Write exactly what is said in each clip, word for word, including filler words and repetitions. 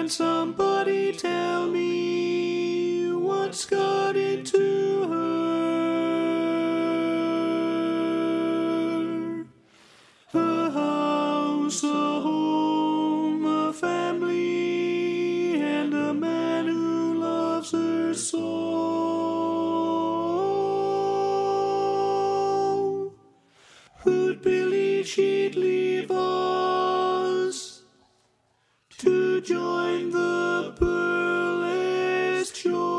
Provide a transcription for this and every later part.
Can somebody tell me what's got into her? A house, a home, a family, and a man who loves her so. Who'd believe she'd leave us to join the burlesque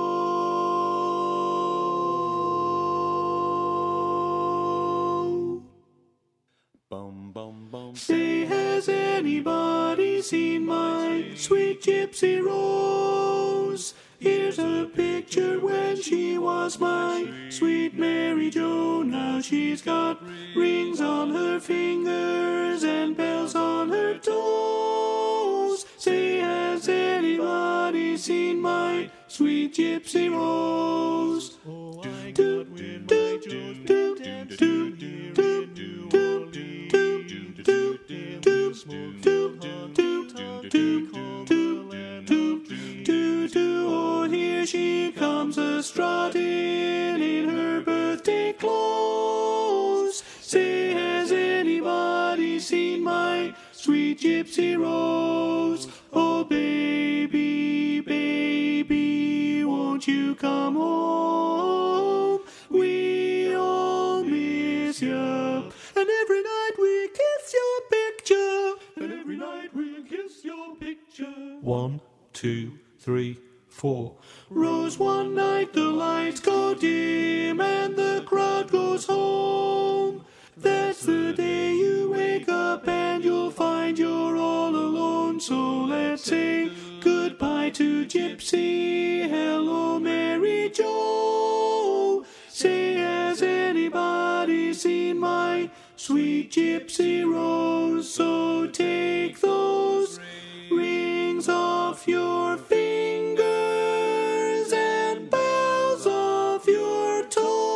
show? Bum, bum, bum. Say, has anybody seen my sweet Gypsy Rose? Here's a picture when she was my sweet Mary Jo. Now she's got rings on her fingers and bells on her toes. Say, has anybody seen my sweet Gypsy Rose? Oh, I Do, got when do, my do, Joe's do, been do, dancing, do, do, do, do, do, do, do, do, do, smoke, do, hot, do, talk, do, call do, the land do, of dreams. do, do. Oh, here she comes a-strutting in her birthday clothes. Say, has anybody seen my sweet Gypsy Rose? Oh, baby, baby, won't you come home? We all miss you. And every night we kiss your picture. And every night we kiss your picture. One, two, three, four. Rose, one night the lights go dim and the crowd goes home. That's the day you wake up and you'll find you're all alone. So let's say goodbye to Gypsy. Hello, Mary Jo. Say, has anybody seen my sweet Gypsy Rose? So take those rings off your fingers and bells off your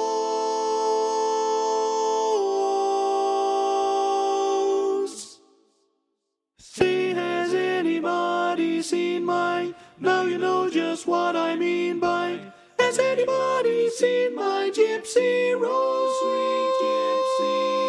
toes. Say, has anybody seen my, now you know just what I mean by, has anybody seen my Gypsy Rose? Sweet Gypsy